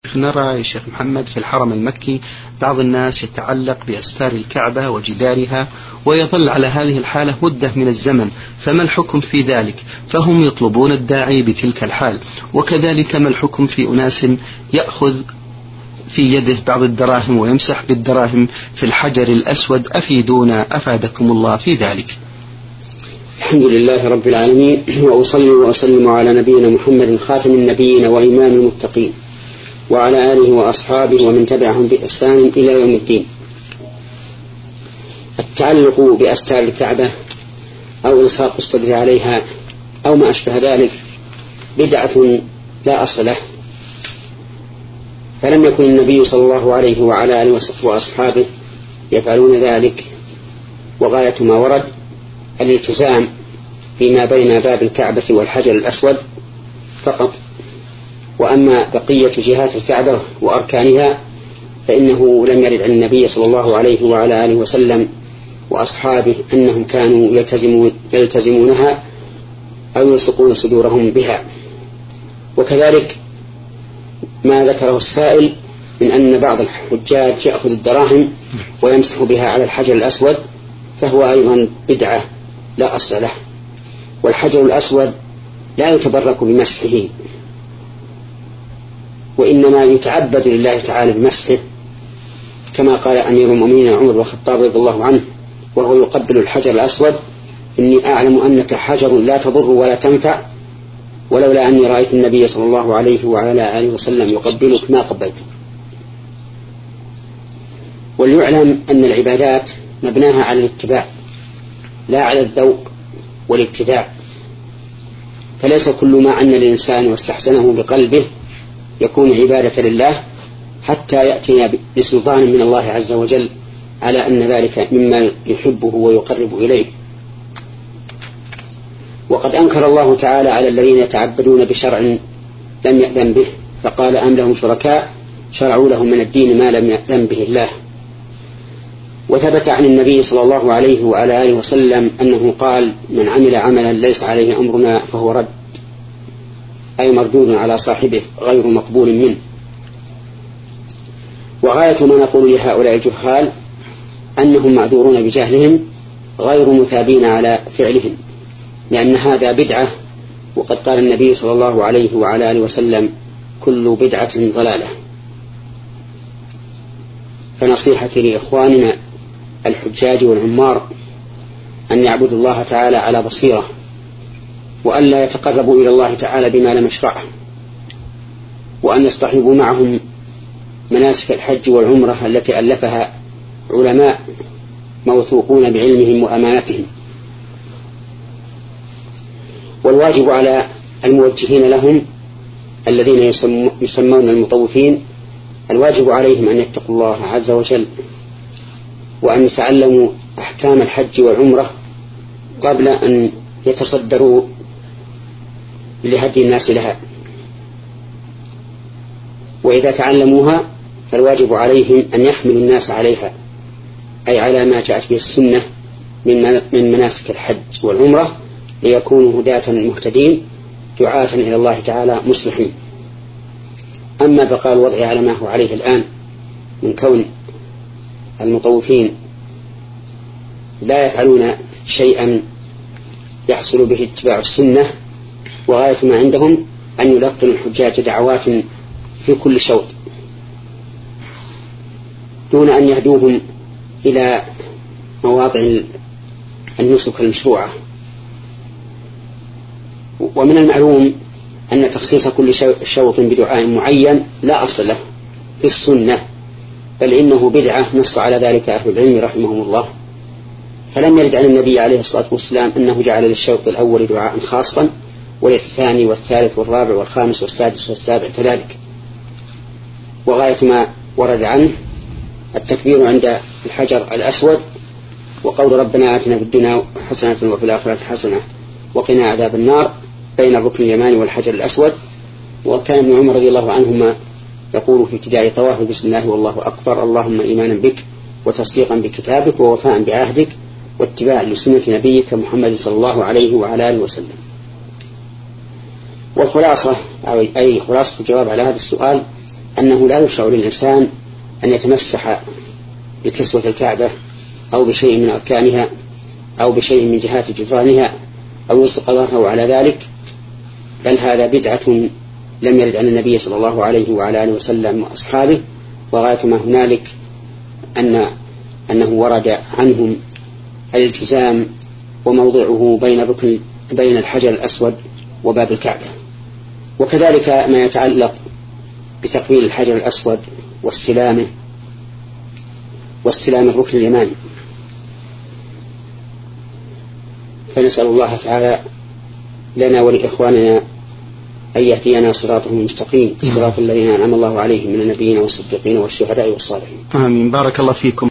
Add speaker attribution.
Speaker 1: نرى يا شيخ محمد في الحرم المكي بعض الناس يتعلق بأستار الكعبة وجدارها ويظل على هذه الحالة مدة من الزمن، فما الحكم في ذلك؟ فهم يطلبون الداعي بتلك الحال. وكذلك ما الحكم في أناس يأخذ في يده بعض الدراهم ويمسح بالدراهم في الحجر الأسود؟ أفيدونا أفادكم الله في ذلك.
Speaker 2: الحمد لله رب العالمين، وأصلي وأسلم على نبينا محمد خاتم النبيين وإمام المتقين وعلى آله وأصحابه ومن تبعهم بإحسان إلى يوم الدين. التعلق بأستار الكعبة أو إلصاق الصدر عليها أو ما أشبه ذلك بدعة لا أصل له، فلم يكن النبي صلى الله عليه وعلى آله وأصحابه يفعلون ذلك، وغاية ما ورد الالتزام فيما بين باب الكعبة والحجر الأسود فقط. وأما بقية جهات الكعبة وأركانها فإنه لم يرد عن النبي صلى الله عليه وعلى آله وسلم وأصحابه أنهم كانوا يلتزمونها أو يلصقون صدورهم بها. وكذلك ما ذكره السائل من أن بعض الحجاج يأخذ الدراهم ويمسح بها على الحجر الأسود، فهو أيضا بدعة لا أصل له. والحجر الأسود لا يتبرك بمسحه، وإنما يتعبد لله تعالى بمسحه، كما قال أمير المؤمنين عمر بن الخطاب رضي الله عنه وهو يقبل الحجر الأسود: إني أعلم أنك حجر لا تضر ولا تنفع، ولولا أني رأيت النبي صلى الله عليه وعلى آله وسلم يقبلك ما قبلتك. وليعلم أن العبادات مبناها على الاتباع لا على الذوق والابتداع، فليس كل ما أن الإنسان واستحسنه بقلبه يكون عبادة لله حتى يأتي بسلطان من الله عز وجل على أن ذلك مما يحبه ويقرب إليه. وقد أنكر الله تعالى على الذين يتعبدون بشرع لم يأذن به، فقال: أم لهم شركاء شرعوا لهم من الدين ما لم يأذن به الله. وثبت عن النبي صلى الله عليه وعلى آله وسلم أنه قال: من عمل عملا ليس عليه أمرنا فهو رد، أي مردود على صاحبه غير مقبول منه. وغاية ما نقول لهؤلاء الجهال أنهم معذورون بجهلهم غير مثابين على فعلهم، لأن هذا بدعة، وقد قال النبي صلى الله عليه وعلى آله وسلم: كل بدعة ضلالة. فنصيحتي لإخواننا الحجاج والعمار أن يعبدوا الله تعالى على بصيرة، وأن لا يتقربوا إلى الله تعالى بما لم يشرعه، وأن يصطحبوا معهم مناسك الحج والعمرة التي ألفها علماء موثوقون بعلمهم وأمانتهم. والواجب على الموجهين لهم الذين يسمون المطوفين، الواجب عليهم أن يتقوا الله عز وجل، وأن يتعلموا أحكام الحج والعمرة قبل أن يتصدروا لهدي الناس لها. وإذا تعلموها فالواجب عليهم أن يحملوا الناس عليها، أي على ما جاءت به السنة من مناسك الحج والعمرة، ليكونوا هداة مهتدين دعاة إلى الله تعالى مصلحين. أما بقاء الوضع على ما هو عليه الآن من كون المطوفين لا يفعلون شيئا يحصل به اتباع السنة، وغاية ما عندهم أن يلقن الحجاج دعوات في كل شوط دون أن يهدوهم إلى مواضع النسك المشروعة. ومن المعلوم أن تخصيص كل شوط بدعاء معين لا أصل له في السنة، بل إنه بدعة نص على ذلك أهل العلم رحمهم الله. فلم يرد عن النبي عليه الصلاة والسلام أنه جعل للشوط الأول دعاء خاصا، وللثاني والثالث والرابع والخامس والسادس والسابع كذلك. وغاية ما ورد عنه التكبير عند الحجر الأسود، وقول ربنا آتنا في الدنيا حسنة وفي الآخرة حسنة وقنا عذاب النار بين الركن اليماني والحجر الأسود. وكان ابن عمر رضي الله عنهما يقول في ابتداء طوافه: بسم الله والله أكبر، اللهم إيمانا بك وتصديقا بكتابك ووفاء بعهدك واتباعا لسنة نبيك محمد صلى الله عليه وعلى آله وسلم. والخلاصة أي خلاصة الجواب على هذا السؤال أنه لا يشرع للإنسان أن يتمسح بكسوة الكعبة أو بشيء من أركانها أو بشيء من جهات جدرانها أو يلصق ظهره على ذلك، بل هذا بدعة لم يرد عن النبي صلى الله عليه وعلى آله وسلم وأصحابه، وغاية ما هنالك أنه ورد عنهم الالتزام وموضعه بين الحجر الأسود وباب الكعبة. وكذلك ما يتعلق بتقبيل الحجر الأسود واستلام الركن اليماني، فنسأل الله تعالى لنا ولإخواننا أن يهدينا صراطه المستقيم، صراط الذين أنعم الله عليهم من النبيين والصديقين والشهداء والصالحين.
Speaker 1: آمين. بارك الله فيكم.